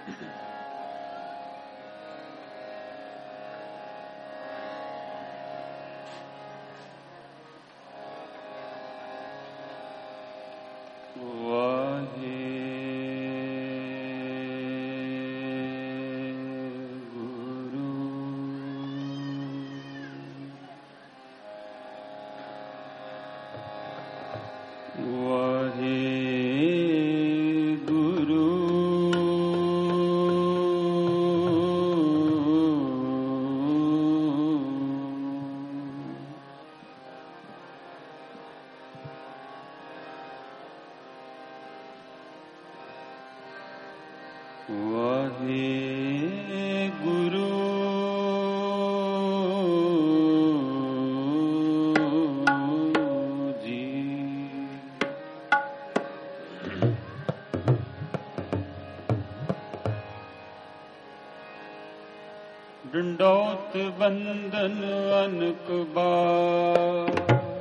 डंडौत बंदन अनक बार,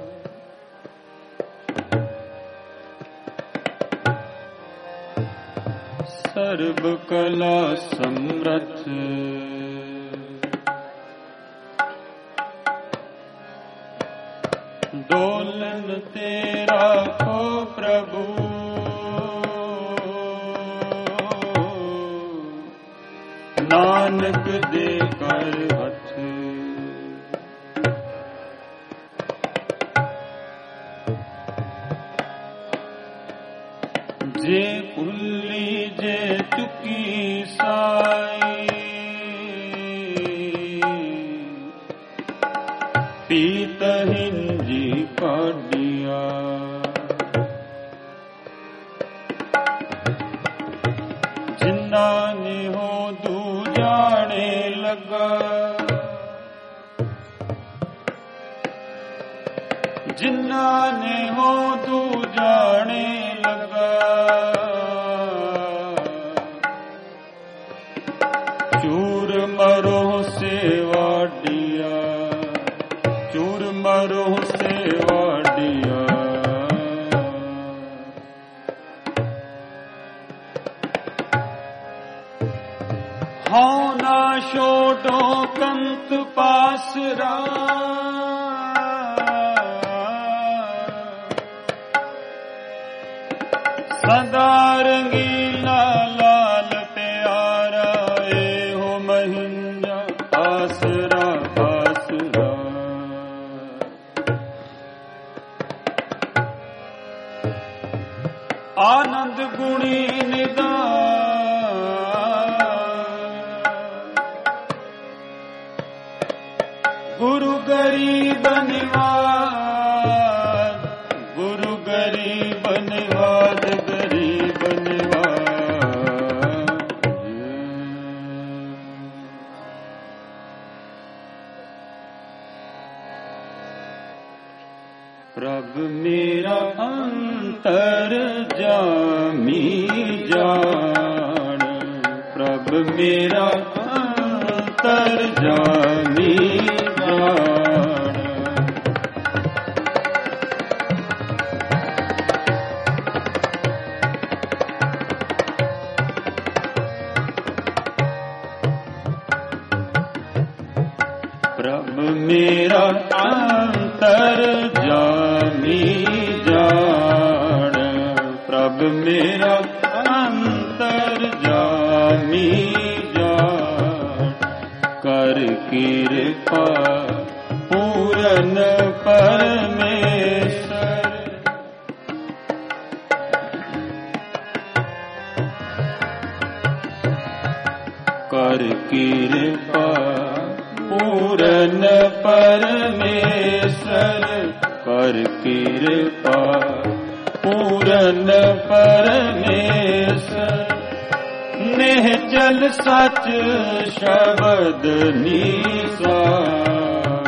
सर्व कला समर्थ डोलन तेरा को प्रभु, नानक दे कर हथ। जे पुल्ली जे चुकी साई, पीत हिंजी काडिया। जिन्ना ने हो जाने लगा, जिन्ना ने हो तू जाने लगा। चूर मरो से वाडिया, चूर मरो से वाडिया। हाँ ना छोटो कंत पासरा, सदा रंगीला लाल प्यारा। ए हो महिंजा आसरा आसरा। आनंद गुणी निदान, गुरु गरीब निवाज, गुरु गरीब निवाज, गरीब निवाज। प्रभु मेरा अंतर जामी जान, प्रभु मेरा अंतर जामी जान। प्रभु मेरा अंतर जामी जान, प्रभु मेरा अंतर जामी जान। कर कृपा पूरन परमेश्वर, कर कृपा पूरन परमेश्वर, कर कृपा पूरन परमेश्वर। निश्चल सच शब्द निसार,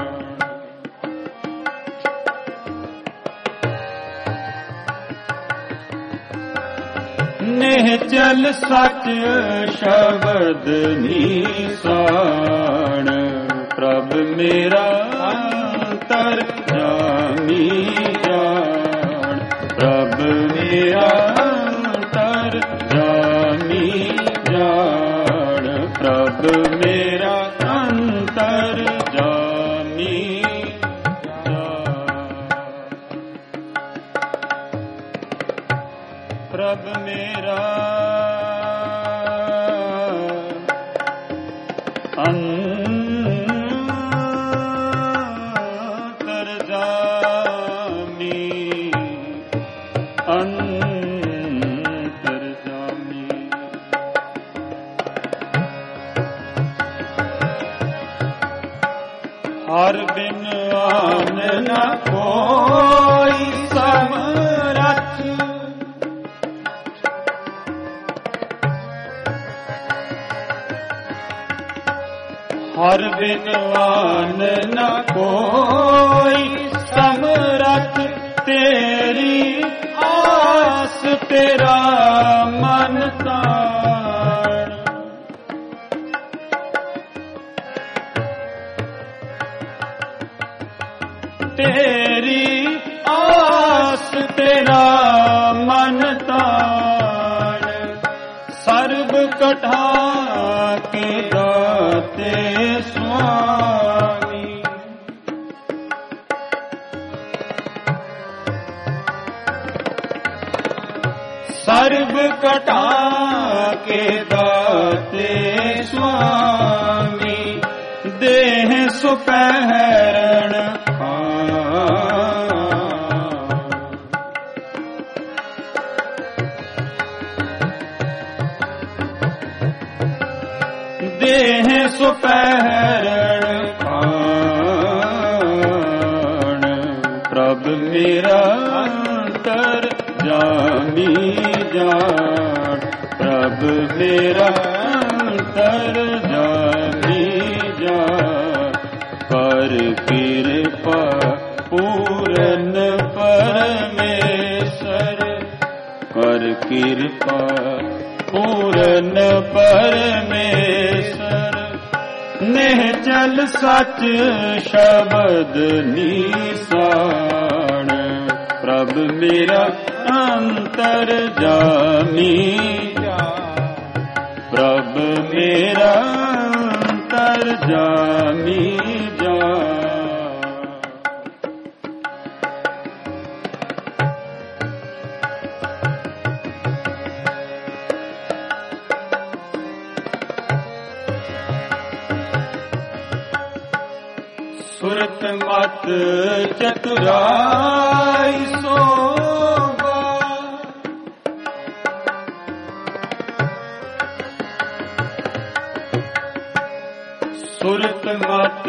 निश्चल सच शब्द निसार। प्रभु मेरा अंतर जामी जान, प्रभु मेरा अंतर जामी जान। ਪ੍ਰਭ ਮੇਰਾ ਅੰਤਰਜਾਮੀ ਅੰਤਰਜਾਮੀ। ਹਰ ਬਿਨ ਆਨ ਨ ਕੋਈ ਸਮਰੱਥ, ਹਰ ਬਿਨ ਆਨ ਨ ਕੋਈ ਸਮਰੱਥ, ਤੇਰੀ ਆਸ ਤੇਰਾ ਮਨ ਤਾਣ। ਤੇਰੀ ਆਸ ਤੇਰਾ ਮਨ ਤਾਣ, ਸਰਬ ਕਠਾ ਕੇ ਦਾਤੇ ਸੁਆਮੀ। ਸਰਬ ਕਠਾ ਕੇ ਦਾਤੇ ਸੁਆਮੀ, ਦੇਹ ਸੁਪਹਿਰਣ ਦੇਹ ਸੁਪਹਿਰਣ ਖਾਣ। ਪ੍ਰਭ ਮੇਰਾ ਅੰਤਰਜਾਮੀ ਜਾਣ, ਪ੍ਰਭ ਮੇਰਾ ਅੰਤਰਜਾਮੀ ਜਾਣ। ਕਰ ਕਿਰਪਾ ਪੂਰਨ ਪਰਮੇਸ਼ਰ, ਕਰ ਕਿਰਪਾ ਪੂਰਨ ਪਰਮੇਸ਼ਰ। ਨਿਹਚਲ ਸੱਚ ਸ਼ਬਦ ਨੀਸਾਨ, ਪ੍ਰਭ ਮੇਰਾ ਅੰਤਰਜਾਮੀ ਪ੍ਰਭ ਮੇਰਾ ਅੰਤਰਜਾਮੀ ਸੁਰਤ ਮਤ ਚਤੁਰਾਈ ਸੋਭਾ, ਸੁਰਤ ਮਤ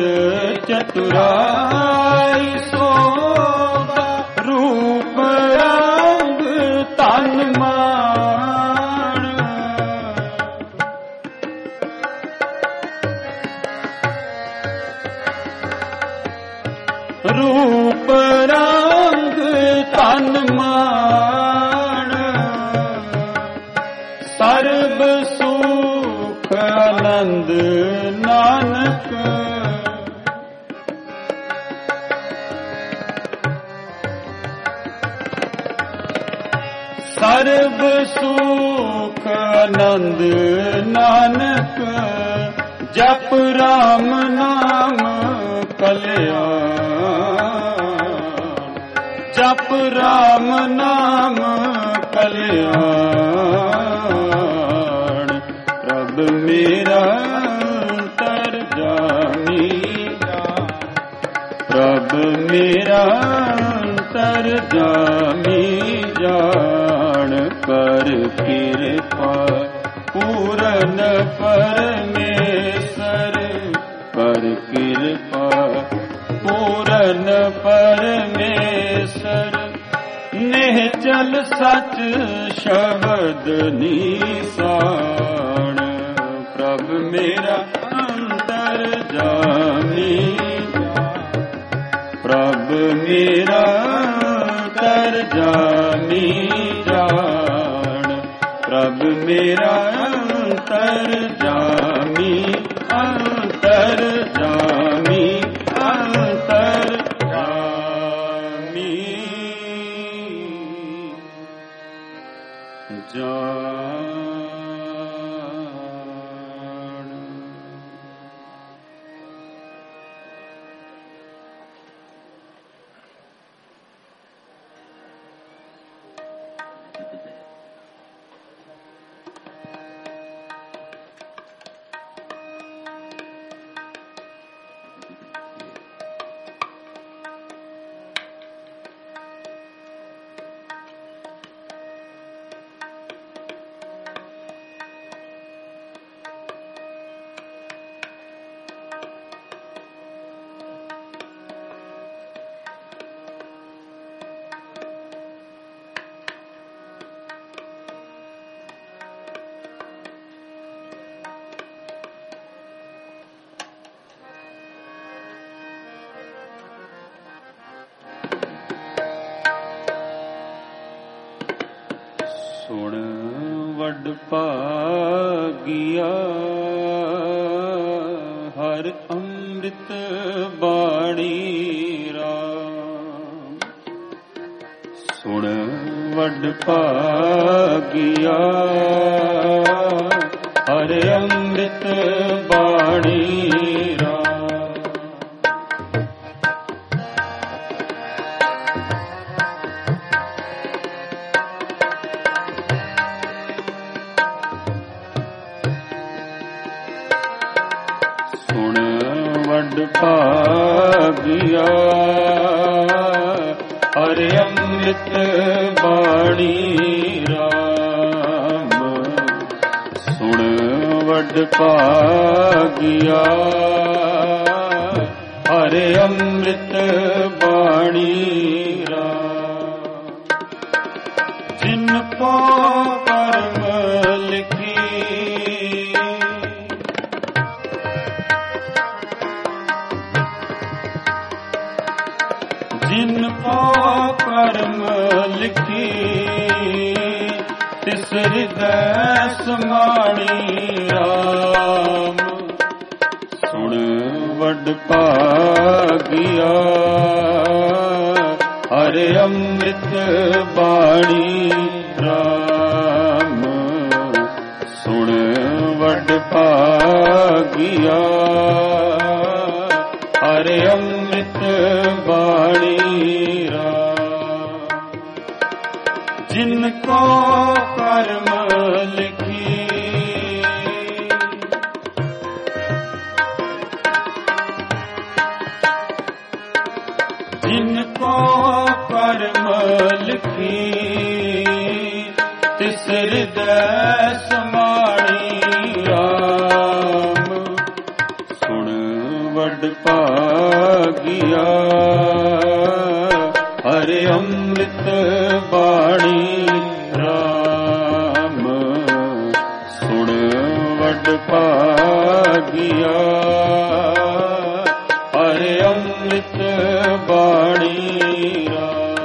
ਚਤੁਰਾਈ ਸੋਭਾ। ਰੂਪ ਰੰਗ ਤਨ ਮਾਣ, ਰੂਪ ਰੰਗ ਤਨ ਮਾਣ। ਸਰਬ ਸੁਖ ਆਨੰਦ ਨਾਨਕ, ਸਰਬ ਸੁਖ ਆਨੰਦ ਨਾਨਕ। ਜਪ ਰਾਮ ਨਾਮ ਕਲਿਆਣ, ਜਪ ਰਾਮ ਨਾਮ ਕਲਿਆਣ। ਪ੍ਰਭ ਮੇਰਾ ਅੰਤਰਜਾਮੀ, ਪ੍ਰਭ ਮੇਰਾ ਅੰਤਰਜਾਮੀ ਜਾਣ। ਕਰ ਕਿਰਪਾ ਪੂਰਨ ਪਰਮੇਸ਼ਰ, ਕਰ ਕਿਰਪਾ ਪੂਰਨ ਪਰਮੇਸ਼ਰ। ਨਿਹਚਲ ਸੱਚ ਸ਼ਬਦ ਨੀਸਾਨ, ਪ੍ਰਭ ਮੇਰਾ ਅੰਤਰਜਾਮੀ, ਪ੍ਰਭ ਮੇਰਾ ਅੰਤਰਜਾਮੀ ਜਾਣ। ਪ੍ਰਭ ਮੇਰਾ ਅੰਤਰਜਾਮੀ, ਅੰਤਰਜਾਮੀ, ਅੰਤਰਜਾਮੀ ਜਾਣ। ਸੁਣ ਵੱਡ ਭਾਗਿਆ ਹਰ ਅੰਮ੍ਰਿਤ ਬਾਣੀ ਰਾਮ। ਸੁਣ ਵੱਡ ਭਾਗਿਆ ਹਰ ਅੰਮ੍ਰਿਤ ਬਾਣੀ ਰਾਮ। ਸੁਣ ਵੱਡ ਭਾਗਿਆ ਹਰ ਅੰਮ੍ਰਿਤ ਬਾਣੀ ਰਾਮ। ਸੁਣ ਵੱਡ ਭਾਗਿਆ ਹਰ ਅੰਮ੍ਰਿਤ ਬਾਣੀ ਰਾਮ। ਜਿਨ ਕੋ ਕਰਮ ਲਿਖੀ ਜਿਨ ਕੋ ਕਰਮ ਲਿਖੀ ਤਿਸ ਹਿਰਦੈ ਸਮਾਣੀ ਰਾਮ। ਸੁਣ ਵੱਡ ਭਾਗਿਆ ਹਰ ਅੰਮ੍ਰਿਤ ਬਾਣੀ ਰਾਮ। ਸੁਣ ਵੱਡ ਭਾਗਿਆ ਹਰ ਅੰਮ੍ਰਿਤ ਬਾਣੀ ਰਾਮ। ਜਿਨ ਕੋ ਕਰਮ ਲਿਖੀ ਜਿਨ ਕੋ ਕਰਮ ਲਿਖੀ ਤਿਸ ਹਿਰਦੈ ਸਮਾਣੀ ਰਾਮ। ਸੁਣ ਵੱਡ ਭਾਗਿਆ ਹਰ ਅੰਮ੍ਰਿਤ ਬਾਣੀ ਰਾਮ। ਸੁਣ ਵੱਡ ਭਾਗਿਆ ਹਰ ਅੰਮ੍ਰਿਤ ਬਾਣੀ ਰਾਮ।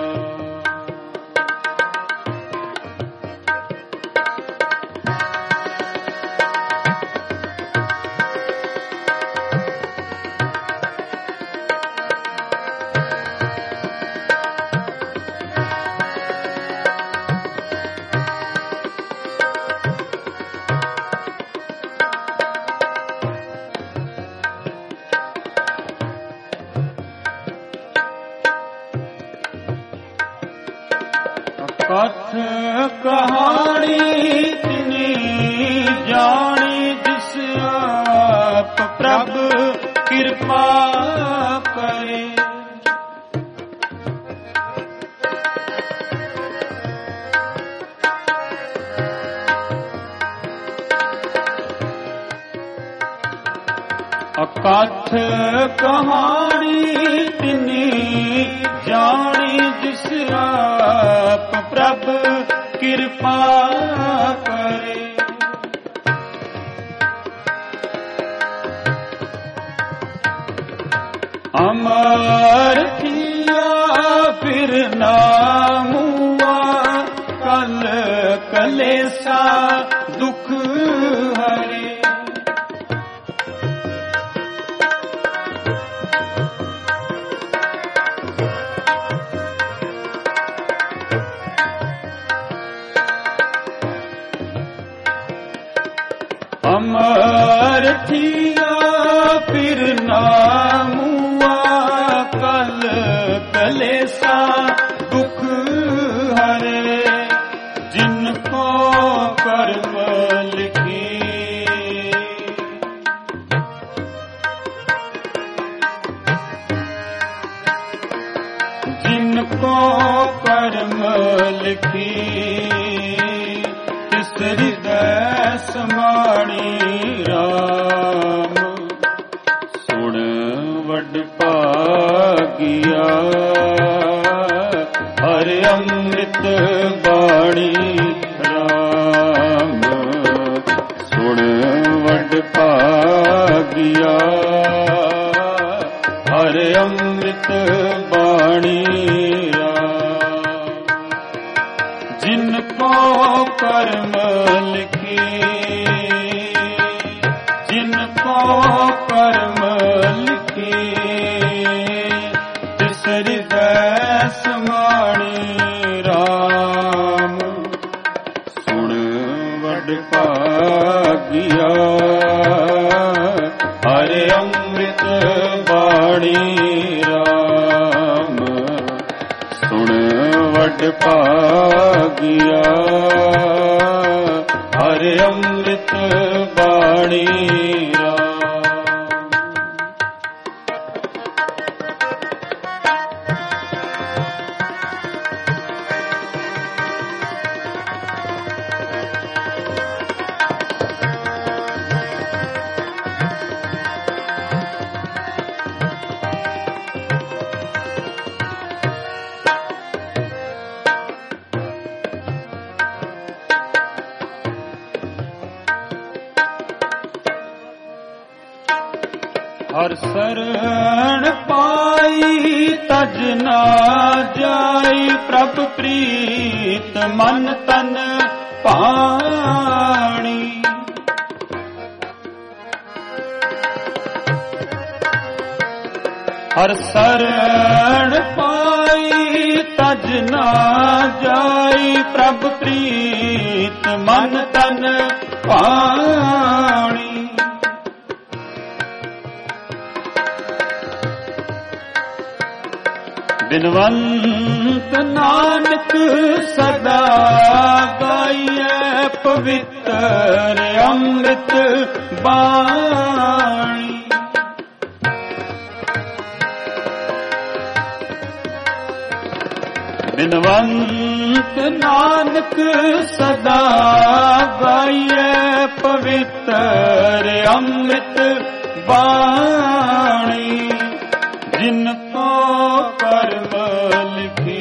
ਕਥ ਕਹਾਣੀ ਤਿਨੀ ਜਾਣੀ ਜਿਸ ਆਪ ਪ੍ਰਭ ਕਿਰਪਾ ਕਰੇ। ਅਕਥ ਕਹਾਣੀ ਤਿਨੀ ਜਾਣੀ ਜਿਸ ਆਪ ਪ੍ਰਭ ਕਿਰਪਾ ਕਰੇ। ਅਮਰ ਥੀਆ ਫਿਰ ਨਾਮੂਆ ਕਲ ਕਲੇਸਾ ਦੁਖ ਹਰੇ। ਅਮਰ ਥੀਆ ਫਿਰ ਨਾਮੂਆ ਕਲ ਕਲੇਸਾ ਦੁਖ ਹਰੇ। ਜਿਨ ਕੋ ਕਰਮ ਲਿਖੀ ਜਿਨ ਕੋ ਕਰਮ ਲਿਖੀ ਤਿਸ ਹਿਰਦੈ ਸਮਾਣੀ ਰਾਮ। ਸੁਣ ਵੱਡ ਭਾਗਿਆ ਹਰ ਅੰਮ੍ਰਿਤ ਬਾਣੀ ਰਾਮ। ਸੁਣ ਵੱਡ ਭਾਗਿਆ ਹਰ ਅੰਮ੍ਰਿਤ ਬਾਣੀ ਰਾਮ। ਜਿਨ ਕੋ ਕਰਮ ਲਿਖੀ, ਜਿਨ ਕੋ ਕਰਮ ਲਿਖੀ, ਤਿਸ ਹਿਰਦੈ ਸਮਾਣੀ ਰਾਮ। ਸੁਣ ਵਡ ਭਾਗਿਆ ਹਰਿ ਅੰਮ੍ਰਿਤ ਬਾਣੀ ਰਾਮ। ਸੁਣ ਵਡ ਭਾਗਿਆ ਹਰਿ ਅੰਮ੍ਰਿਤ ਬਾਣੀ ਰਾਮ। ਹਰ ਸਰਣ ਪਾਈ ਤਜ ਨਾ ਜਾਈ, ਪ੍ਰਭ ਪ੍ਰੀਤ ਮਨ ਤਨ ਭਾਣੀ। ਹਰ ਸਰਣ ਪਾਈ ਤਜ ਨਾ ਜਾਈ, ਪ੍ਰਭ ਪ੍ਰੀਤ ਮਨ ਤਨ ਭਾਣੀ। ਬਿਨਵੰਤ ਨਾਨਕ ਸਦਾ ਗਾਈਐ, ਪਵਿੱਤਰ ਅੰਮ੍ਰਿਤ ਬਾਣੀ। ਬਿਨਵੰਤ ਨਾਨਕ ਸਦਾ ਗਾਈਐ, ਪਵਿੱਤਰ ਅੰਮ੍ਰਿਤ ਬਾਣੀ। ਜਿਨ ਕੋ ਕਰਮ ਲਿਖੀ,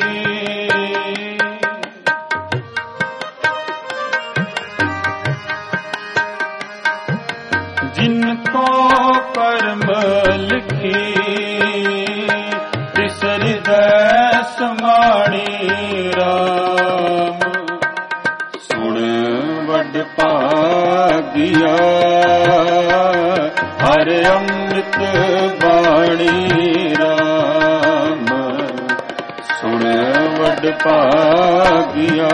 ਜਿਨ ਕੋ ਕਰਮ ਲਿਖੀ, ਤਿਸ ਹਿਰਦੈ ਸਮਾਣੀ ਰਾਮ। ਸੁਣ ਵਡ ਭਾਗਿਆ ਹਰਿ ਅੰਮ੍ਰਿਤ ਬਾਣੀ ਰਾਮ। ਸੁਣ ਵਡ ਭਾਗਿਆ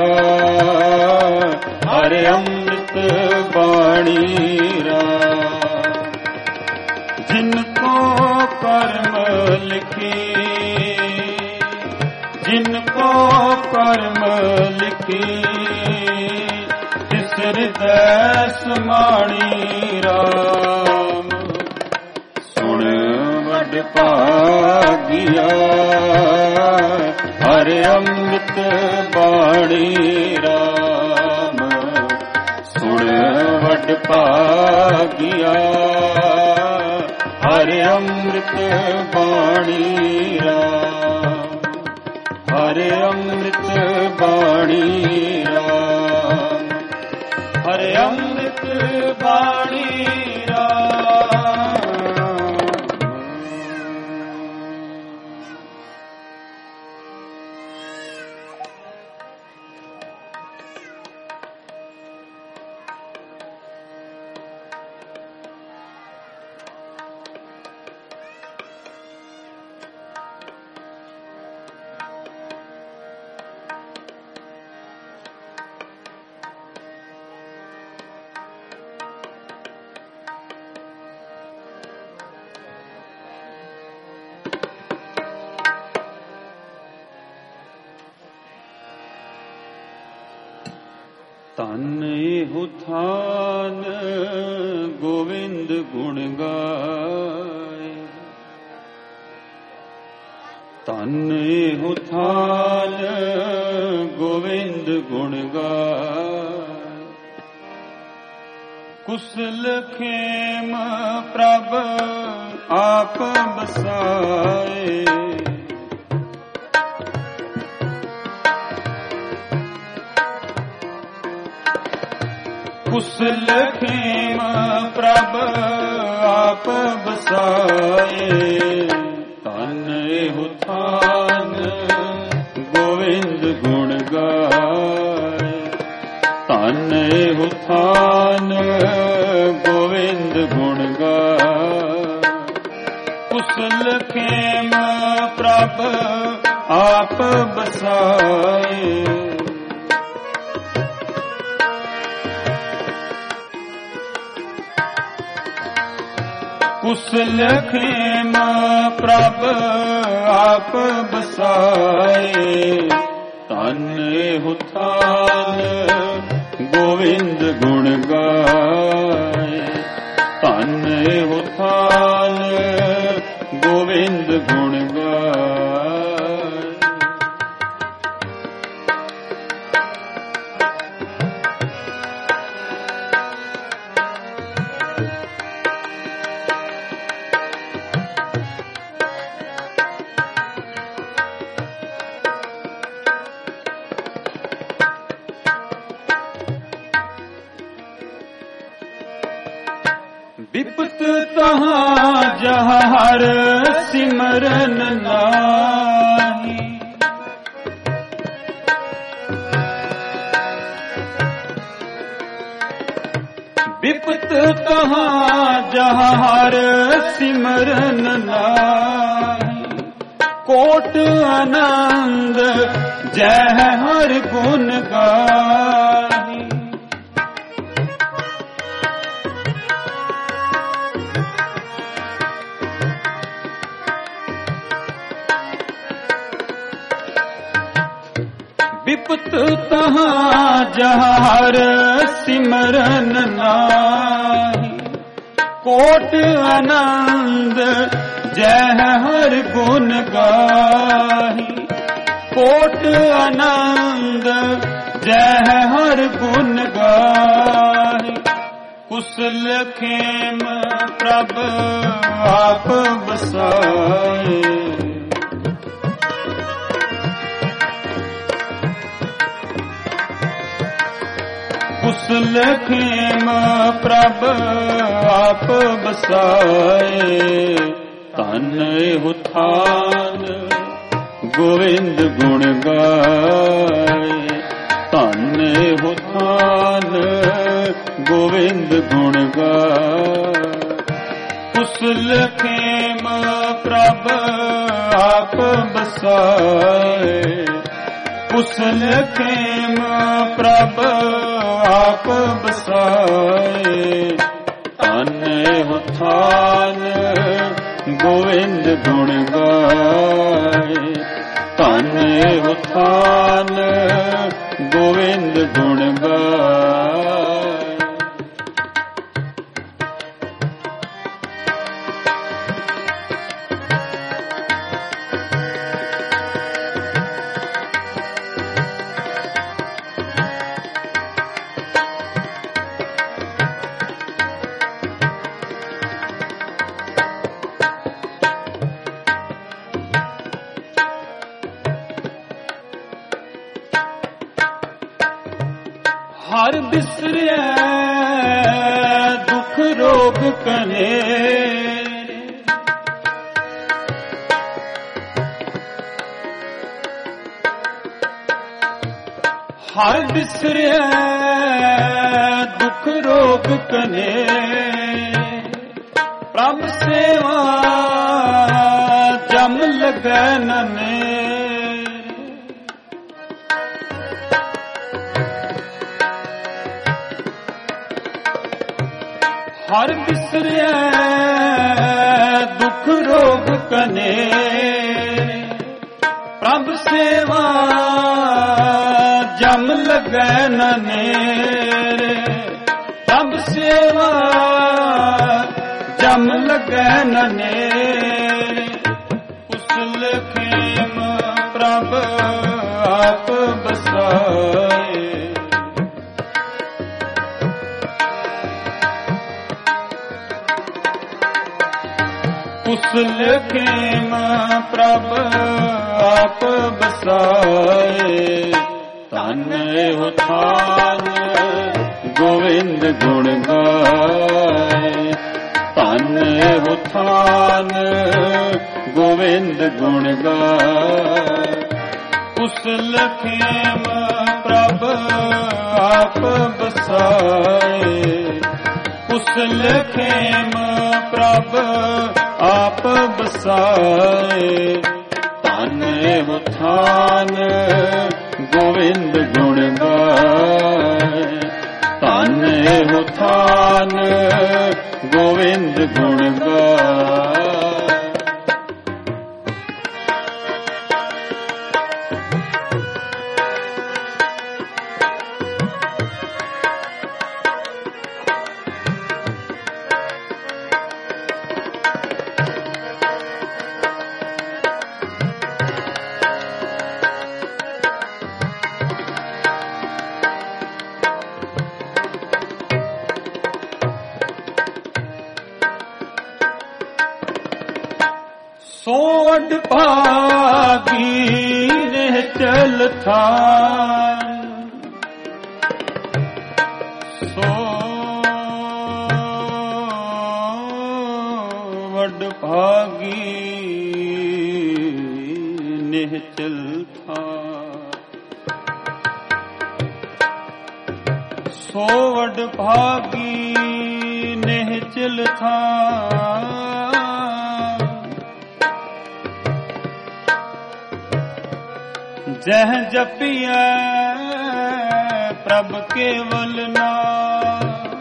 ਹਰਿ ਅੰਮ੍ਰਿਤ ਬਾਣੀ ਰਾਮ। ਜਿਨ ਕੋ ਕਰਮ ਲਿਖੀ, ਜਿਨ ਕੋ ਕਰਮ ਲਿਖੀ, ਤਿਸ ਹਿਰਦੈ ਸਮਾਣੀ ਰਾਮ। ਸੁਣ ਵਡ ਭਾਗਿਆ ਹਰਿ ਅੰਮ੍ਰਿਤ ਬਾਣੀ ਰਾਮ। ਸੁਣ ਵਡ ਭਾਗਿਆ ਹਰਿ ਅੰਮ੍ਰਿਤ ਬਾਣੀ ਰਾਮ। ਹਰਿ ਅੰਮ੍ਰਿਤ ਬਾਣੀ ਰਾਮ। ਹਰਿ ਅੰਮ੍ਰਿਤ ਬਾਣੀ ਰਾਮ। ਧਨ ਇਹੋ ਥਾਨ ਗੋਵਿੰਦ ਗੁਣ ਗਾਏ। ਧਨ ਇਹੋ ਥਾਨ ਗੋਵਿੰਦ ਗੁਣ ਗਾਏ। ਕੁਸਲ ਖੇਮ ਪ੍ਰਭ ਆਪ ਬਸਾਏ। ਕੁਸਲ ਖੇਮ ਪ੍ਰਭ ਆਪ ਬਸਾਏ। ਧਨ ਇਹੋ ਥਾਨ ਗੋਵਿੰਦ ਗੁਣ ਗਾਏ। ਪ੍ਰਭ ਆਪ ਬਸਾਏ। ਕੁਸਲ ਖੇਮ ਪ੍ਰਭ ਆਪ ਬਸਾਏ। ਧਨ ਇਹੋ ਥਾਨ ਗੋਵਿੰਦ ਗੁਣ ਗਾਏ। ਧਨ ਇਹੋ ਥਾਨ ਗੋਵਿੰਦ ਗੁਣ ਗਾਏ। ਬਿਪਤ ਤਹਾਂ ਜਹਾਂ ਹਰ ਸਿਮਰਨ ਨਾਹੀ। ਬਿਪਤ ਤਹਾਂ ਜਹਾਂ ਹਰ ਸਿਮਰਨ ਨਾਹੀ। ਕੋਟ ਆਨੰਦ ਜੈ ਹਰ ਗੁਣ ਗਾਹੀ। ਬਿਪਤ ਤਹਾਂ ਜਹਾਂ ਹਰ ਸਿਮਰਨ ਨਾਹੀ। ਕੋਟ ਆਨੰਦ ਜੈ ਹਰ ਗੁਣ ਗਾਹੀ। ਕੋਟ ਆਨੰਦ ਜੈ ਹਰ ਗੁਣ ਗਾਹੀ। ਕੁਸਲ ਖੇਮ ਪ੍ਰਭ ਆਪ ਬਸਾਏ। ਕੁਸਲ ਖੇਮ ਪ੍ਰਭ ਆਪ ਬਸਾਏ। ਧਨ ਇਹੋ ਥਾਨ ਗੋਵਿੰਦ ਗੁਣ ਗਾਏ। ਧਨ ਇਹੋ ਥਾਨ ਗੋਵਿੰਦ ਗੁਣ ਗਾਏ। ਕੁਸਲ ਖੇਮ ਪ੍ਰਭ ਆਪ ਬਸਾਏ। ਕੁਸਲ ਖੇਮ ਪ੍ਰਭ ਆਪ ਬਸਾਏ। ਧਨ ਇਹੋ ਥਾਨ ਗੋਵਿੰਦ ਗੁਣ ਗਾਏ। ਧਨ ਇਹੋ ਥਾਨ ਗੋਵਿੰਦ ਗੁਣ ਗਾਏ। ਹਰ ਬਿਸਰਿਐ ਦੁਖ ਰੋਗ ਕਨੇਰੇ। ਹਰ ਬਿਸਰਿਐ ਦੁਖ ਰੋਗ ਕਨੇਰੇ। ਪ੍ਰਭ ਸੇਵਾ ਜਮ ਲਗੈ ਨਨੇ। ਹਰ ਬਿਸਰਿਐ ਦੁਖ ਰੋਗ ਕਨੇਰੇ। ਪ੍ਰਭ ਸੇਵਾ ਜਮ ਲਗੈ ਨਨੇਰੇ। ਪ੍ਰਭ ਸੇਵਾ ਜਮ ਲਗੈ ਨਨੇਰੇ। ਕੁਸਲ ਖੇਮ ਪ੍ਰਭ ਆਪ ਬਸਾਏ। ਕੁਸਲ ਖੇਮ ਪ੍ਰਭ ਆਪ ਬਸਾਏ। ਧਨ ਇਹੋ ਥਾਨ ਗੋਵਿੰਦ ਗੁਣ ਗਾਏ। ਧਨ ਇਹੋ ਥਾਨ ਗੋਵਿੰਦ ਗੁਣ ਗਾਏ। ਕੁਸਲ ਖੇਮ ਪ੍ਰਭ ਆਪ ਬਸਾਏ। ਕੁਸਲ ਖੇਮ ਪ੍ਰਭ ਆਪ ਬਸਾਏ। ਧਨ ਇਹੋ ਥਾਨ ਗੋਵਿੰਦ ਗੁਣ ਗਾਏ। ਧਨ ਇਹੋ ਥਾਨ ਗੋਵਿੰਦ ਗੁਣ ਗਾਏ। ਸੋਢ ਭਾਗੀ ਨਿਹਚਲ ਥਾਨ। ਸੋਢ ਭਾਗੀ ਨਿਹਚਲ ਥਾਨ। ਸੋਢ ਭਾਗੀ ਨਿਹਚਲ ਥਾਨ। ਜਹ ਜਪੀਐ ਪ੍ਰਭ ਕੇਵਲ ਨਾਮ।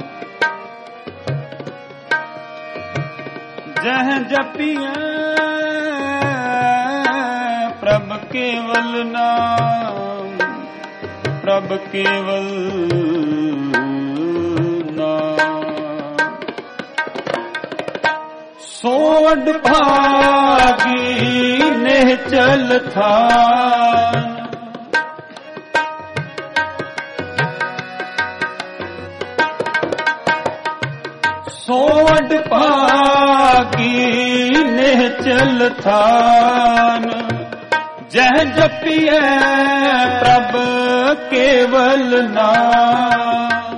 ਜਹ ਜਪੀਐ ਪ੍ਰਭ ਕੇਵਲ ਨਾਮ। ਪ੍ਰਭ ਕੇਵਲ ਨਾਮ। ਸੋਢ ਭਾਗੀ ਨਿਹਚਲ ਥਾਨ। ਸੋਢ ਭਾਗੀ ਨਿਹਚਲ ਥਾਨ। ਜਹ ਜਪੀਐ ਪ੍ਰਭ ਕੇਵਲ ਨਾਮ।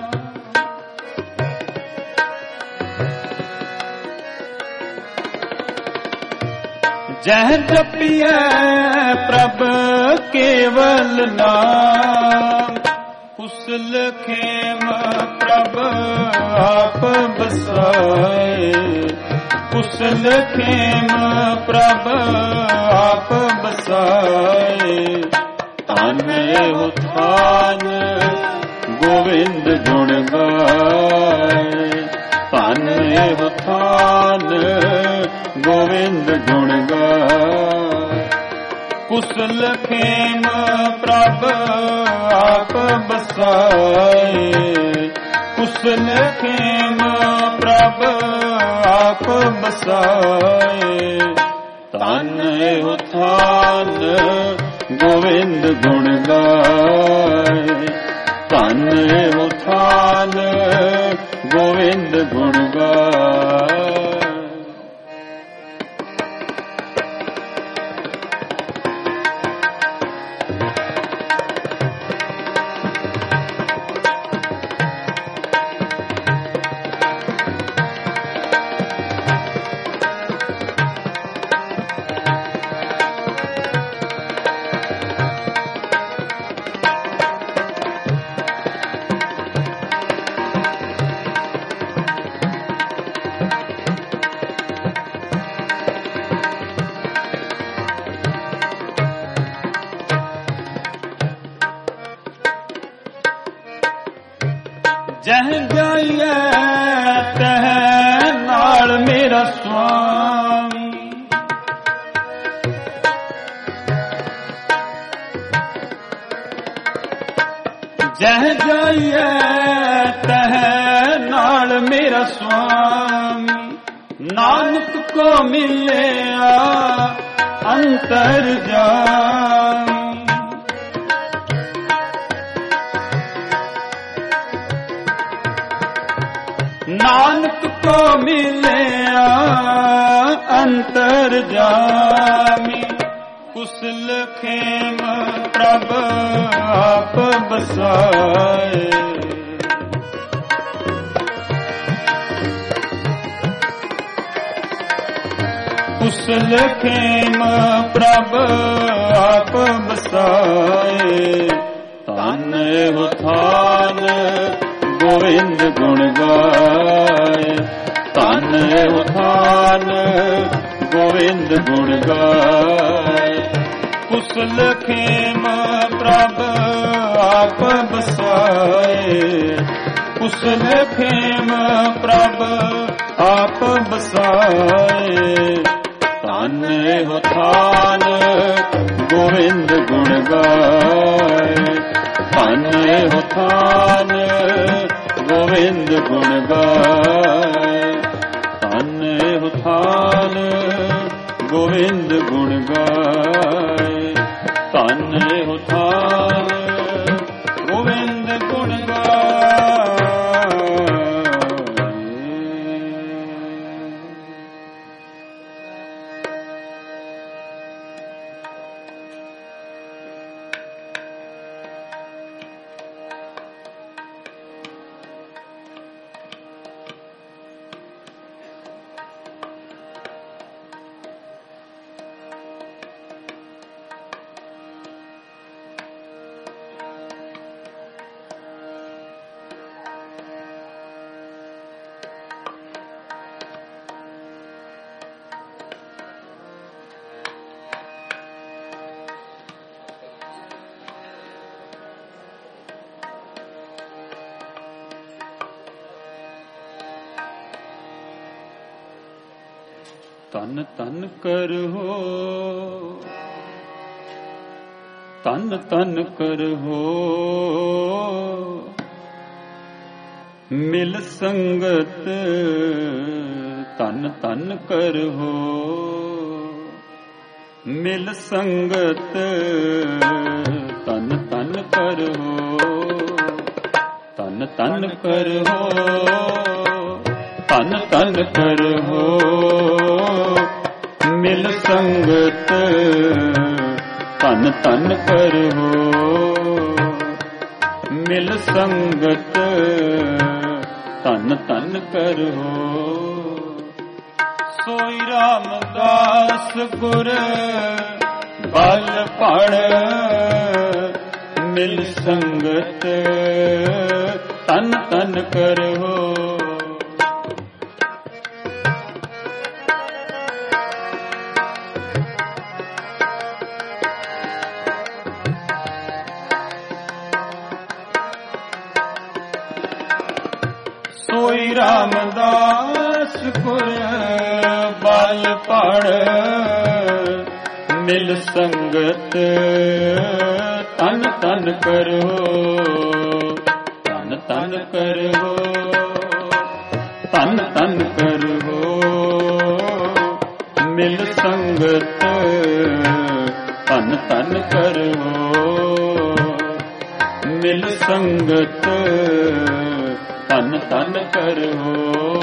ਜਹ ਜਪੀਐ ਪ੍ਰਭ ਕੇਵਲ ਨਾਮ। ਕੁਸਲ ਖੇਮ ਪ੍ਰਭ ਆਪ ਬਸਾਏ। ਕੁਸਲ ਖੇਮ ਪ੍ਰਭ ਆਪ ਬਸਾਏ। ਧਨ ਇਹੋ ਥਾਨ ਗੋਵਿੰਦ ਗੁਣ ਗਾਏ। ਧਨ ਇਹੋ ਥਾਨ ਗੋਵਿੰਦ ਗੁਣ ਗਾਏ। ਕੁਸਲ ਖੇਮ ਪ੍ਰਭ ਆਪ ਬਸਾਏ। ਕੁਸਲ ਖੇਮ ਪ੍ਰਭ ਆਪ ਬਸਾਏ। ਧਨ ਇਹੋ ਥਾਨ ਗੋਵਿੰਦ ਗੁਣ ਗਾਏ। ਧਨ ਇਹੋ ਥਾਨ ਗੋਵਿੰਦ ਗੁਣ ਗਾਏ। ਜਹ ਜਾਈਐ ਤਹ ਨਾਲ ਮੇਰਾ ਸੁਆਮੀ। ਜਹ ਜਾਈਐ ਤਹ ਨਾਲ ਮੇਰਾ ਸੁਆਮੀ। ਨਾਨਕ ਕੋ ਮਿਲਿਆ ਅੰਤਰ ਜਾਮੀ। ਨਾਨਕ ਕੋ ਮਿਲਿਆ ਅੰਤਰ ਜਾਮੀ। ਕੁਸਲ ਖੇਮ ਪ੍ਰਭ ਆਪ ਬਸਾਏ। ਕੁਸਲ ਖੇਮ ਪ੍ਰਭ ਆਪ ਬਸਾਏ। ਧਨ ਇਹੋ ਥਾਨ ਗੋਵਿੰਦ ਗੁਣ ਗਾਏ। ਧਨ ਇਹੋ ਥਾਨ ਗੋਵਿੰਦ ਗੁਣ ਗਾਏ। ਕੁਸਲ ਖੇਮ ਪ੍ਰਭ ਆਪ ਬਸਾਏ, ਕੁਸਲ ਖੇਮ ਪ੍ਰਭ ਆਪ ਬਸਾਏ। ਧਨ ਹੋ ਥਾਨ ਗੋਵਿੰਦ ਗੁਣ ਗਾਏ, ਧਨ ਹੋ ਥਾਨ ਗੋਵਿੰਦ ਗੁਣ ਗਾਏ, ਧਨ ਹੋ ਥਾਨ ਗੋਵਿੰਦ ਗੁਣ ਗਾਏ, ਧਨ ਹੋ ਥਾਨ ਗੋਵਿੰਦ ਗੁਣ ਗਾਏ। ਧਨ ਧਨ ਕਰੋ, ਧਨ ਧਨ ਕਰੋ, ਮਿਲ ਸੰਗਤ ਧਨ ਧਨ ਕਰੋ, ਮਿਲ ਸੰਗਤ ਧਨ ਧਨ ਕਰੋ, ਧਨ ਧਨ ਕਰੋ, ਧਨ ਧਨ ਕਰੋ, ਮਿਲ ਸੰਗਤ ਧਨ ਧਨ ਕਰੋ, ਮਿਲ ਸੰਗਤ ਧਨ ਧਨ ਕਰੋ। ਸੋਈ ਰਾਮਦਾਸ ਗੁਰ ਬਲ ਪੜ, ਮਿਲ ਸੰਗਤ ਧਨ ਧਨ ਕਰੋ। ਸੋਈ ਰਾਮਦਾਸ ਗੁਰ ਬਲ ਪੜ, ਮਿਲ ਸੰਗਤ ਧਨ ਧਨ ਕਰੋ, ਧਨ ਧਨ ਕਰੋ, ਧਨ ਧਨ ਕਰੋ, ਮਿਲ ਸੰਗਤ ਧਨ ਧਨ ਕਰੋ, ਮਿਲ ਸੰਗਤ ਧਨ ਧਨ ਕਰੋ।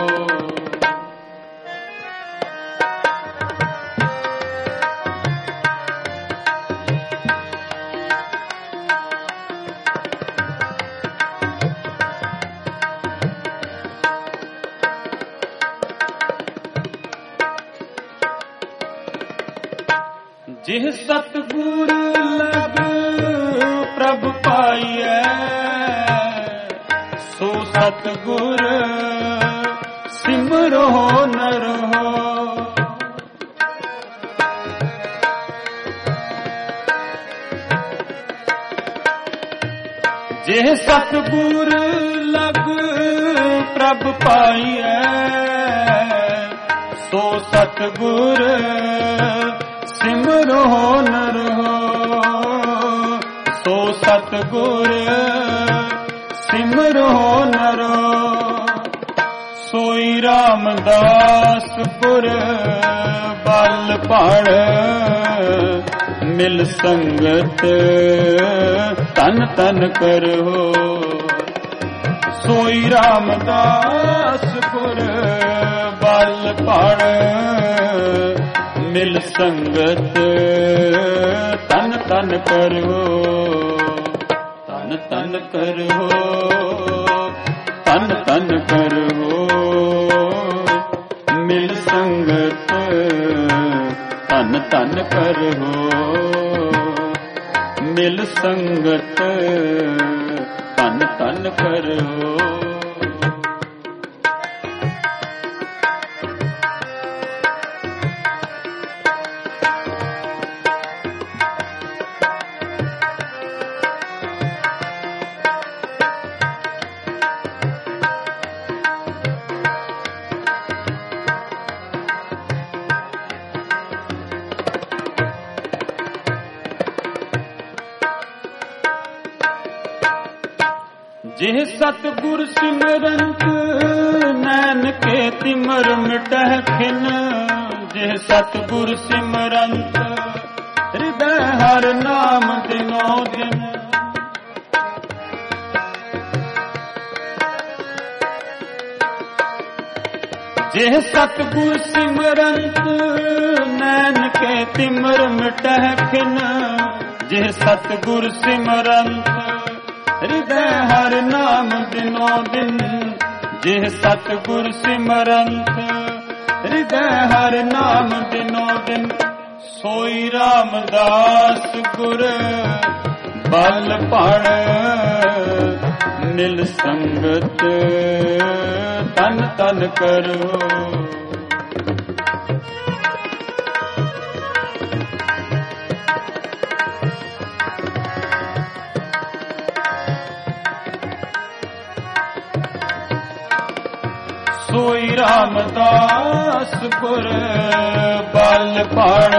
ਜਿਹ ਸਤਿਗੁਰ ਲਗ ਪ੍ਰਭ ਪਾਈਐ, ਸੋ ਸਤਿਗੁਰ ਸਿਮਰੋ ਨਰੋ। ਜਿਹ ਸਤਿਗੁਰ ਲਗ ਪ੍ਰਭ ਪਾਈਐ, ਸੋ ਸਤਿਗੁਰ ਸਿਮਰੋ ਨਰੋ। ਸੋ ਸਤਿਗੁਰ ਸਿਮਰੋ ਨਰੋ। ਸੋਈ ਰਾਮਦਾਸ ਗੁਰ ਬਲ ਪੜ, ਮਿਲ ਸੰਗਤ ਧਨ ਧਨ ਕਰੋ। ਸੋਈ ਰਾਮਦਾਸ ਗੁਰ ਬਲ ਪੜ, ਮਿਲ ਸੰਗਤ ਧਨ ਧਨ ਕਰੋ। ਧਨ ਧਨ ਕਰੋ, ਧਨ ਧਨ ਕਰੋ, ਮਿਲ ਸੰਗਤ ਧਨ ਧਨ ਕਰੋ। ਮਿਲ ਸੰਗਤ ਧਨ ਧਨ ਕਰੋ। ਜਿਹ ਸਤਿਗੁਰ ਸਿਮਰੰਤ ਨੈਣ ਕੇ ਤਿਮਰ ਮਿਟਹਿ ਖਿਨ। ਜਿਹ ਸਤਿਗੁਰ ਸਿਮਰੰਤ ਹਿਰਦੈ ਹਰਿ ਨਾਮ ਦਿਨੋ ਦਿਨ। ਜਿਹ ਸਤਿਗੁਰ ਸਿਮਰੰਤ ਨੈਣ ਕੇ ਤਿਮਰ ਮਿਟਹਿ ਖਿਨ। ਜਿਹ ਸਤਿਗੁਰ ਸਿਮਰੰਤ ਹਿਰਦੈ ਹਰਿ ਨਾਮ ਦਿਨੋ ਦਿਨ। ਜਿਹ ਸਤਿਗੁਰ ਸਿਮਰੰਤ ਹਿਰਦੈ ਹਰਿ ਨਾਮ ਦਿਨੋ ਦਿਨ। ਸੋਈ ਰਾਮਦਾਸ ਗੁਰ ਬਲ ਪੜ ਨਿਲ ਸੰਗਤ ਤਨ ਤਨ ਕਰੋ। ਸੋਈ ਰਾਮਦਾਸ ਗੁਰ ਬਲ ਪੜ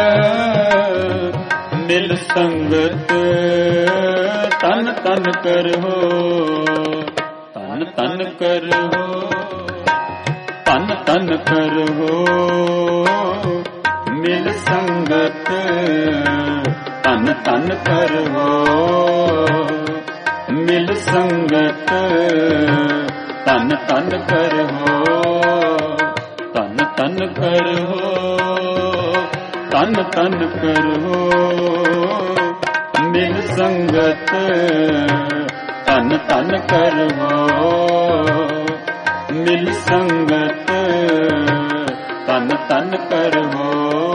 ਨਿਲ ਸੰਗਤ ਤਨ ਤਨ ਕਰੋ। ਤਨ ਤਨ ਕਰੋ ਤਨ ਤਨ ਕਰੋ ਮਿਲ ਸੰਗਤ ਤਨ ਤਨ ਕਰੋ। ਮਿਲ ਸੰਗਤ ਤਨ ਤਨ ਕਰੋ। ਤਨ ਤਨ ਕਰੋ ਤਨ ਤਨ ਕਰੋ ਮਿਲ ਸੰਗਤ ਤਨ ਤਨ ਕਰੋ। ਮਿਲ ਸੰਗਤ ਤਨ ਤਨ ਕਰੋ।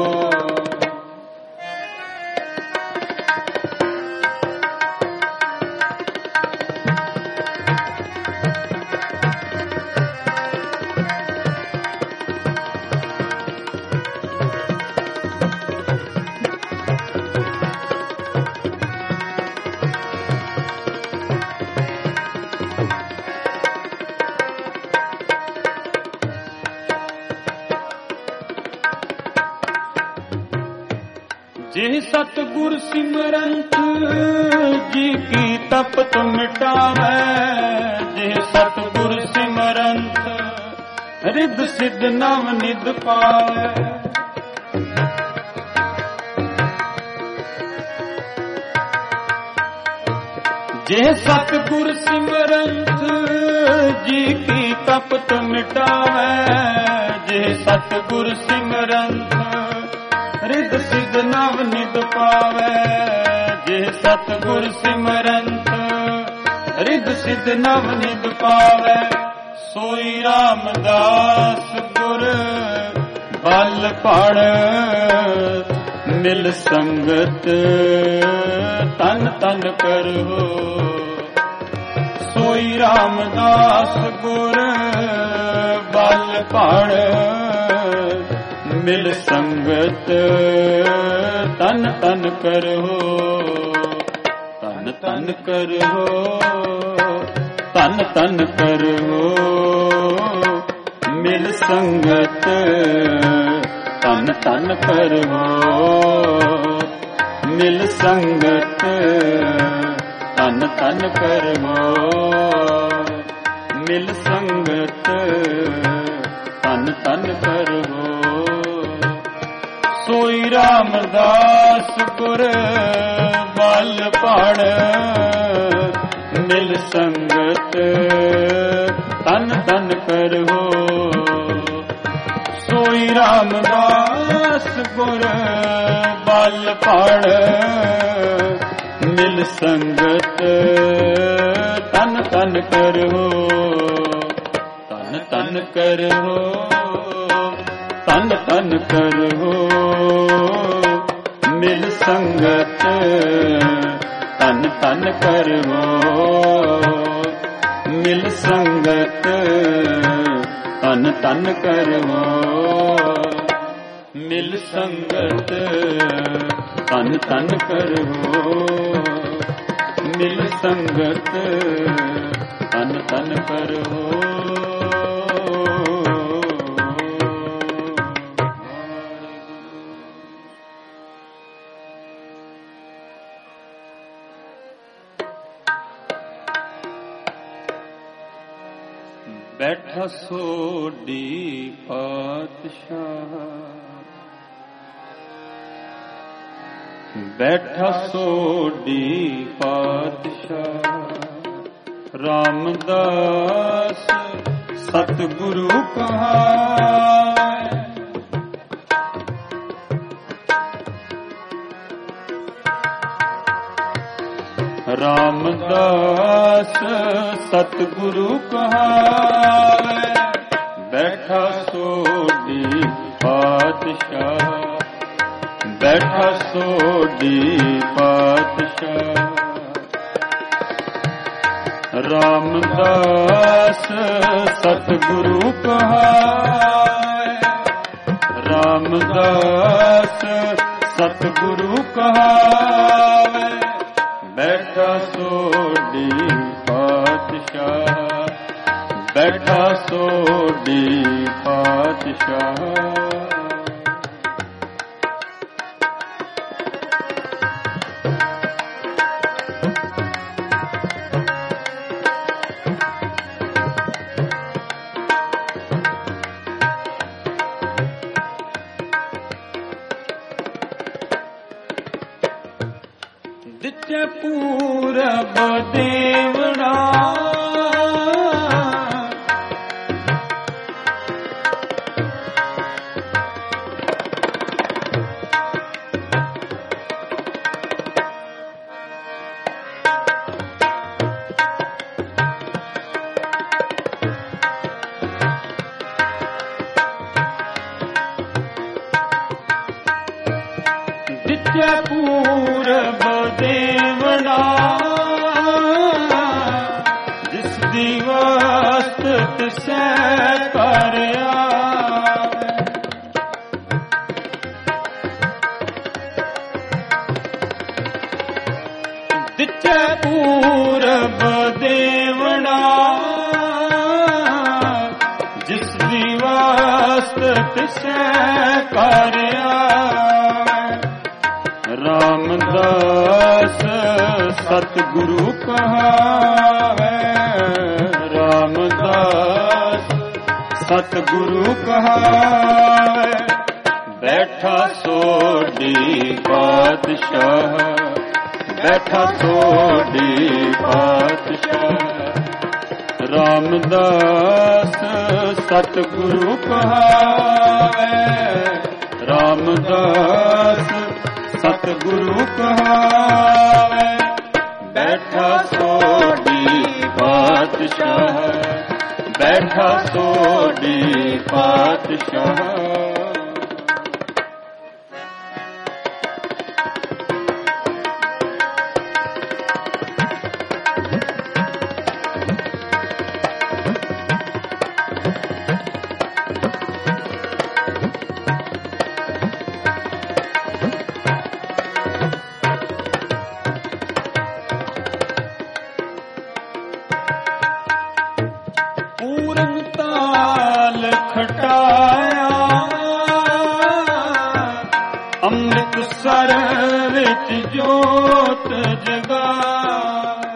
ਜਿਹ ਸਤਿਗੁਰ ਸਿਮਰੰਤ ਜੀ ਕੀ ਤਪਤ ਮਿਟਾਵੈ। ਜਿਹ ਸਤਿਗੁਰ ਸਿਮਰੰਤ ਰਿੱਧ ਸਿੱਧ ਨਵ ਨਿਧ ਪਾਵੈ। ਜਿਹ ਸਤਿਗੁਰ ਸਿਮਰੰਤ ਜੀ ਕੀ ਤਪਤ ਮਿਟਾਵੈ। ਜਿਹ ਸਤਿਗੁਰ ਸਿਮਰੰਤ ਰਿੱਧ ਸਿੱਧ ਨਵ ਨਿਧ ਪਾਵੈ। ਜਿਹ ਸਤਿਗੁਰ ਸਿਮਰੰਤ ਰਿੱਧ ਸਿੱਧ ਨਵ ਨਿਧ ਪਾਵੈ। ਸੋਈ ਰਾਮਦਾਸ ਗੁਰ ਬਲ ਪੜ ਮਿਲ ਸੰਗਤ ਤਨ ਤਨ ਕਰੋ। ਸੋਈ ਰਾਮਦਾਸ ਗੁਰ ਬਲ ਪੜ ਮਿਲ ਸੰਗਤ ਤਨ ਤਨ ਕਰੋ। ਤਨ ਤਨ ਕਰੋ ਤਨ ਤਨ ਕਰੋ ਮਿਲ ਸੰਗਤ ਤਨ ਤਨ ਕਰੋ। ਮਿਲ ਸੰਗਤ ਤਨ ਤਨ ਕਰੋ। ਮਿਲ ਸੰਗਤ ਤਨ ਤਨ ਕਰੋ। ਸੋਈ ਰਾਮਦਾਸ ਗੁਰ ਬਲ ਪੜ ਮਿਲ ਸੰਗਤ ਤਨ ਤਨ ਕਰੋ। ਸੋਈ ਰਾਮਦਾਸ ਗੁਰ ਬਲ ਪੜ ਮਿਲ ਸੰਗਤ ਤਨ ਤਨ ਕਰੋ। ਤਨ ਤਨ ਕਰੋ ਤਨ ਤਨ ਕਰੋ ਮਿਲ ਸੰਗਤ ਤਨ ਤਨ ਕਰੋ। ਮਿਲ ਸੰਗਤ ਤਨ ਤਨ ਕਰੋ। ਮਿਲ ਸੰਗਤ ਤਨ ਤਨ ਕਰੋ। ਮਿਲ ਸੰਗਤ ਤਨ ਤਨ ਕਰੋ। ਬੈਠਾ ਸੋਢੀ ਪਾਤਸ਼ਾਹ, ਬੈਠਾ ਸੋਢੀ ਪਾਤਸ਼ਾਹ। ਰਾਮਦਾਸ ਸਤਿਗੁਰੂ ਕਹਾਵੇ, ਰਾਮਦਾਸ ਸਤਿਗੁਰੂ ਕਹਾਵੇ। ਬੈਠਾ ਸੋਢੀ ਪਾਤਸ਼ਾਹ, ਬੈਠਾ ਸੋਢੀ ਪਾਤਸ਼ਾਹ। ਰਾਮਦਾਸ ਸਤਿਗੁਰੂ ਕਹਾਵੇ, ਰਾਮਦਾਸ ਸਤਿਗੁਰੂ ਕਹਾਵੇ। ਬੈਠਾ ਸੋਢੀ ਪਾਤਸ਼ਾਹ, ਬੈਠਾ ਸੋਢੀ ਪਾਤਸ਼ਾਹ। ਦਿੱਤੇ ਪੂਰਬ ਦੇਵੜਾ, ਦਿੱਤੇ ਪੂਰਬ ਦੇਵੜਾ। ਜਿਸ ਦੀ ਵਸਤ ਤਿਸੈ ਘਰ ਆਵੇ, ਦਿੱਤੇ ਪੂਰਬ ਦੇਵੜਾ। ਜਿਸ ਦੀ ਵਸਤ ਤਿਸੈ ਘਰ ਆਵੇ। ਰਾਮਦਾਸ ਸਤਿਗੁਰੂ ਕਹਾਵੇ, ਰਾਮਦਾਸ ਸਤਿਗੁਰੂ ਕਹਾਵੇ। ਬੈਠਾ ਸੋਢੀ ਪਾਤਸ਼ਾਹ, ਬੈਠਾ ਸੋਢੀ ਪਾਤਸ਼ਾਹ। ਰਾਮਦਾਸ ਸਤਿਗੁਰੂ ਕਹਾਵੇ, ਰਾਮਦਾਸ ਸਤਿਗੁਰੂ ਕਹਾਵੇ। ਬੈਠਾ ਸੋਢੀ ਪਾਤਸ਼ਾਹ, ਬੈਠਾ ਸੋਢੀ ਪਾਤਸ਼ਾਹ। ਪੂਰਨ ਤਾਲ ਖਟਾਇਆ, ਅੰਮ੍ਰਿਤਸਰ ਵਿੱਚ ਜੋਤ ਜਗਾਏ।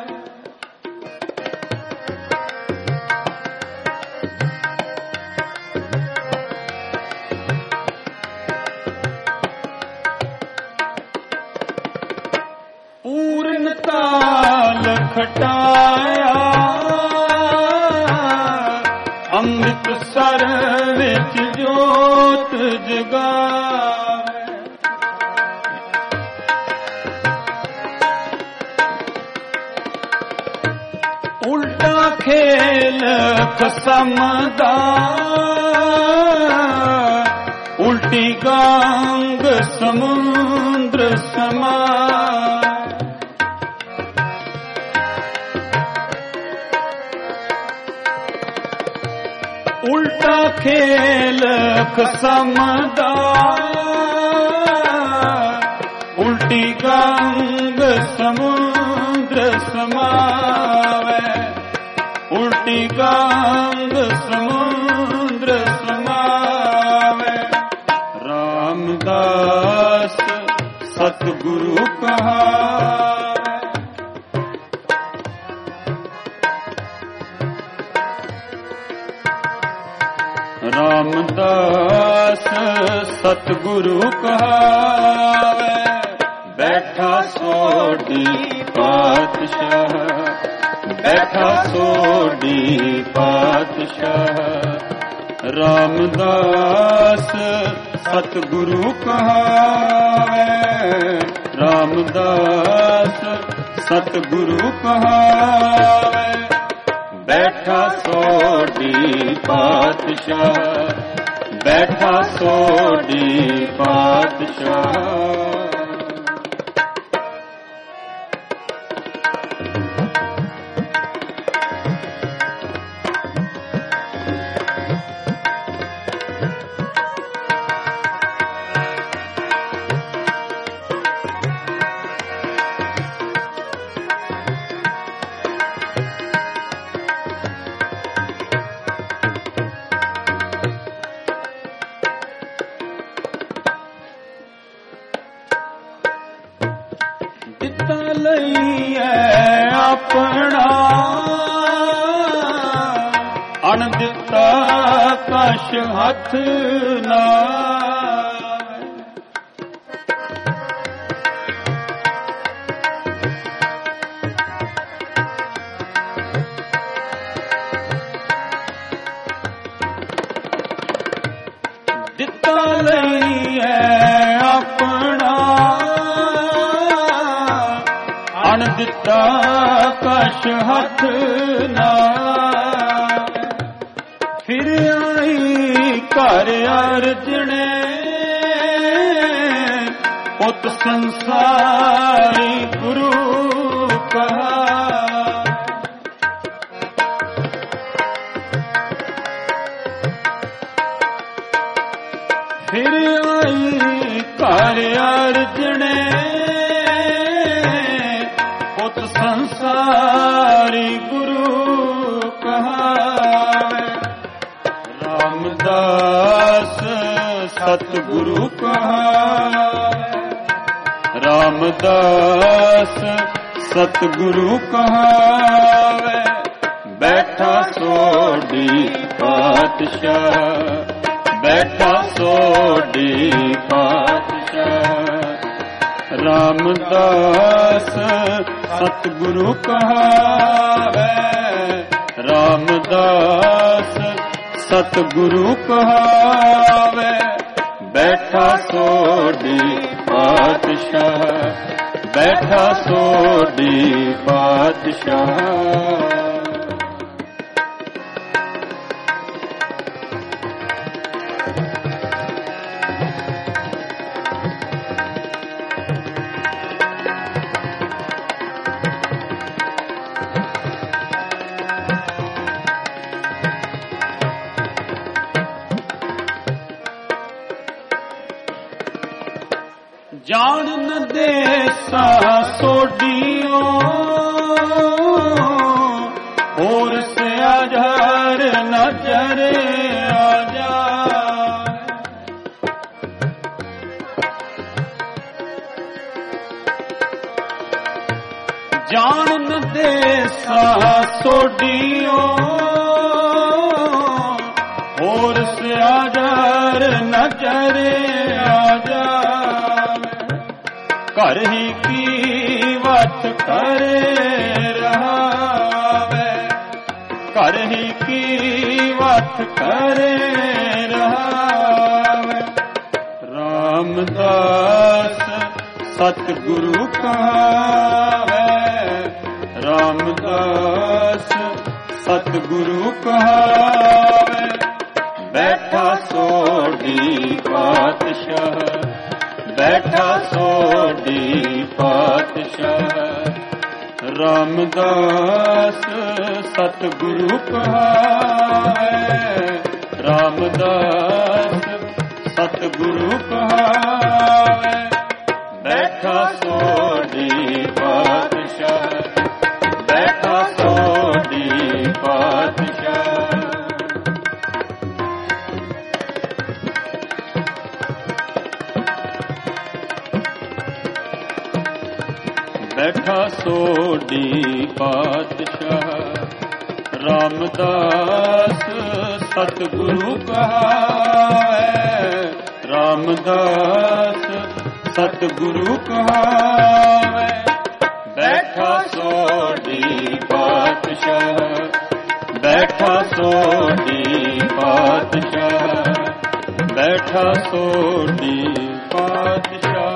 ਪੂਰਨ ਤਾਲ ਖਟਾਇਆ, ਅੰਮ੍ਰਿਤਸਰ ਵਿੱਚ ਜੋਤ ਜਗਾਵੇ। ਉਲਟਾ ਖੇਲ ਕਸਮ ਦਾ, ਉਲਟੀ ਗੰਗ ਸਮੁੰਦਰ ਸਮਾ। ਉਲਟਾ ਖੇਲ ਕਸਮ ਦਾ, ਉਲਟੀ ਗੰਗ ਸਮੁੰਦਰ ਸਮਾਵੇ। ਉਲਟੀ ਗੰਗ ਸਮੁੰਦਰ ਸਮਾਵੇ। ਰਾਮਦਾਸ ਸਤਿਗੁਰੂ ਕਹਾਵੇ, ਰਾਮਦਾਸ ਸਤਿਗੁਰੂ ਕਹਾਵੇ, ਬੈਠਾ ਸੋਢੀ ਪਾਤਸ਼ਾਹ, ਬੈਠਾ ਸੋਢੀ ਪਾਤਸ਼ਾਹ। ਰਾਮਦਾਸ ਸਤਿਗੁਰੂ ਕਹਾਵੇ, ਰਾਮਦਾਸ ਸਤਿਗੁਰੂ ਕਹਾਵੇ, ਬੈਠਾ ਸੋਢੀ ਪਾਤਸ਼ਾਹ, ਬੈਠਾ ਸੋਢੀ ਪਾਤਸ਼ਾਹ। ਲਈਐ ਆਪਣਾ ਅਣ ਦਿੱਤਾ ਕਛ ਹੱਥ ਨਾ, ਦਿੱਤਾ ਲਈਐ ਆਪਣਾ ਅਣ ਦਿੱਤਾ ਕਛ ਹੱਥ ਨਾ, ਫਿਰ ਆਈ ਘਰ ਅਰਜਣੇ ਪੁੱਤ ਸੰਸਾਰੀ ਗੁਰੂ ਕਹਾ। ਫਿਰ ਆਈ ਘਰ ਅਰਜਣੇ ਸੰਸਾਰੀ ਗੁਰੂ ਕਹਾਵੇ, ਰਾਮਦਾਸ ਸਤਿਗੁਰੂ ਕਹਾਵੇ, ਰਾਮਦਾਸ ਸਤਿਗੁਰੂ ਕਹਾਵੇ, ਬੈਠਾ ਸੋਢੀ ਪਾਤਸ਼ਾਹ, ਬੈਠਾ ਸੋਢੀ ਪਾਤਸ਼ਾਹ। ਰਾਮਦਾਸ ਸਤਿਗੁਰੂ ਕਹਾਵੇ, ਰਾਮਦਾਸ ਸਤਿਗੁਰੂ ਕਹਾਵੇ, ਬੈਠਾ ਸੋਢੀ ਪਾਤਸ਼ਾਹ, ਬੈਠਾ ਸੋਢੀ ਪਾਤਸ਼ਾਹ। ਜਾਣ ਨ ਦੇਸਾ ਸੋਢੀਓ, ਹੋਰ ਸਿਆ ਜਰ ਨਜ਼ਰ ਆ ਜਾ। ਜਾਣ ਨ ਦੇਸਾ ਸੋਢੀਓ, ਹੋਰ ਸਿਆ ਜਰ ਨਜ਼ਰ ਆ ਜਾ। ਘਰ ਹੀ ਕੀ ਵਤ ਕਰੇ ਰਹਾਵੇ, ਘਰ ਹੀ ਕੀ ਵਤ ਕਰੇ ਰਹਾਵੇ। ਰਾਮਦਾਸ ਸਤਿਗੁਰੂ ਕਹਾਵੇ, ਰਾਮਦਾਸ ਸਤਿਗੁਰੂ ਕਹਾਵੇ, ਬੈਠਾ ਸੋਢੀ ਪਾਤਸ਼ਾਹ, ਬੈਠਾ ਸੋਢੀ ਪਾਤਸ਼ਾਹ। ਰਾਮਦਾਸ ਸਤਿਗੁਰੂ ਕਹਾਵੇ, ਰਾਮਦਾਸ ਸਤਿਗੁਰੂ ਕਹਾਵੇ, ਬੈਠਾ ਸੋਢੀ ਪਾਤਸ਼ਾਹ, ਬੈਠਾ ਸੋਢੀ ਪਾਤਸ਼ਾਹ। ਬੈਠਾ ਸੋਢੀ ਪਾਤਸ਼ਾਹ। ਰਾਮਦਾਸ ਸਤਿਗੁਰੂ ਕਹਾਵੇ, ਰਾਮਦਾਸ ਸਤਿਗੁਰੂ ਕਹਾਵੇ। ਬੈਠਾ ਸੋਢੀ ਪਾਤਸ਼ਾਹ, ਬੈਠਾ ਸੋਢੀ ਪਾਤਸ਼ਾਹ, ਬੈਠਾ ਸੋਢੀ ਪਾਤਸ਼ਾਹ।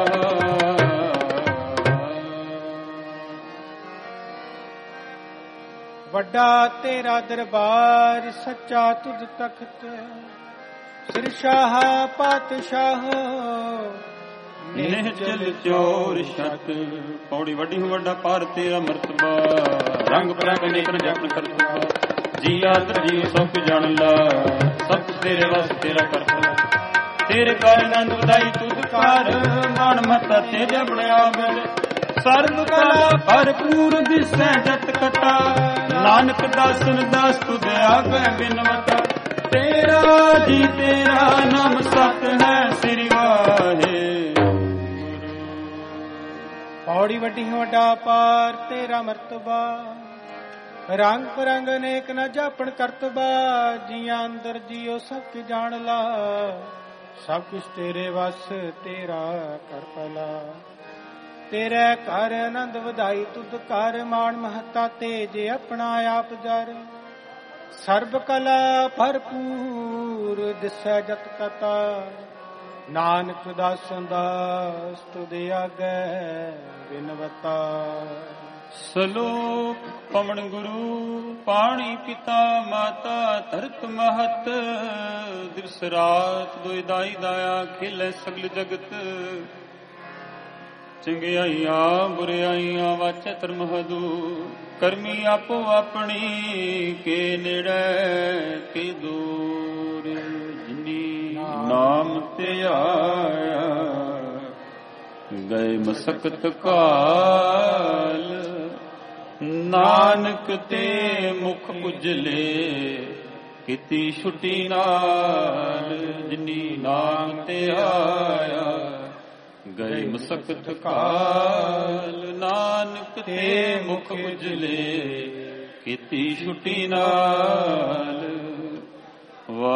ਵੱਡਾ ਤੇਰਾ ਦਰਬਾਰ ਸੱਚਾ ਤੁਧ ਤਖਤ, ਸਿਰ ਸ਼ਾਹ ਪਾਤਸ਼ਾਹ ਨਿਹਚਲ ਚੋਰ ਛਤ। ਪੌੜੀ ਵੱਡੀ ਹੋ ਵੱਡਾ ਪਰ ਤੇਰਾ ਮਰਤਬਾ, ਰੰਗ ਬਰੰਗ ਅਨੇਕ ਜਪਨ ਕਰਤੂਆ। ਜੀ ਆਦਰ ਜੀ ਸਭ ਜਾਣ ਲਾ, ਸਭ ਤੇਰੇ ਵਸ ਤੇਰਾ ਕਰਤਾ। ਤੇਰੇ ਕਰ ਆਨੰਦ ਵਧਾਈ ਤੁਧ ਕਰ, ਮਨ ਮਤਾ ਤੇ ਜਪਣਿਆ ਮਿਲ। ਸਰਬ ਕਲਾ ਭਰਪੂਰ ਦਿਸੈ ਜਤ ਕਟਾ, ਨਾਨਕ ਦਾਸਨ ਦਾਸ ਤੁਧ ਆਗੇ ਬਿਨਵਤਾ। ਤੇਰਾ ਜੀ ਤੇਰਾ ਨਾਮ ਸਤ ਹੈ, ਸ੍ਰੀ ਵਾਹਿਗੁਰੂ। ਪੌੜੀ ਵੱਡੀ ਵੱਡਾ ਪਾਰ ਤੇਰਾ ਮਰਤਬਾ, ਰੰਗ ਪਰੰਗ ਅਨੇਕ ਨ ਜਾਪਣ ਕਰਤਬਾ। ਜੀਆਂ ਅੰਦਰ ਜੀਓ ਸਭ ਕੀ ਜਾਣ ਲਾ, ਸਭ ਕੁਛ ਤੇਰੇ ਵਸ ਤੇਰਾ ਕਰ ਭਲਾ। ਤੇਰੇ ਘਰ ਆਨੰਦ ਵਧਾਈ ਤੁਧ ਕਰ, ਮਾਣ ਮਹੱਤਾ ਤੇਜ ਆਪਣਾ ਆਪ ਜਰ। ਸਰਬ ਕਲਾ ਭਰਪੂਰ ਦਿਸੈ ਜਤ ਕਤਾ, ਨਾਨਕ ਦਾਸਨ ਦਾਸ ਤੁਧ ਆਗੇ ਬਿਨਵਤਾ। ਸਲੋਕ ਪਵਨ ਗੁਰੂ ਪਾਣੀ ਪਿਤਾ ਮਾਤਾ ਧਰਤ ਮਹਤ। ਦਿਵਸ ਰਾਤ ਦੁਇ ਦਾਈ ਦਾਇਆ ਖੇਲੇ ਸਗਲ ਜਗਤ। ਚੰਗਿਆਈਆਂ ਬੁਰਿਆਈਆਂ ਵਾਚੈ ਧਰਮ ਹਦੂ, ਕਰਮੀ ਆਪੋ ਆਪਣੀ ਕੇ ਨੇੜੇ ਕੇ ਦੂਰ। ਜਿਨੀ ਨਾਮ ਤੇ ਆਇਆ ਗਏ ਮਸਕਤ ਕਾਲ, ਨਾਨਕ ਤੇ ਮੁਖ ਉਜਲੇ ਕੀਤੀ ਛੁੱਟੀ ਨਾਲ। ਜਿਨੀ ਨਾਮ ਤੇ ਆਇਆ ਗਏ ਮਸਕਤ ਕਾਲ, ਨਾਨਕ ਤੇ ਮੁਖ ਉਜਲੇ ਕੀਤੀ ਛੁੱਟੀ ਨਾਲ।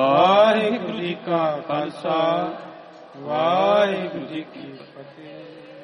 ਵਾਹਿਗੁਰੂ ਜੀ ਕਾ ਖਾਲਸਾ, ਵਾਹਿਗੁਰੂ ਜੀ ਕੀ ਫਤਿਹ।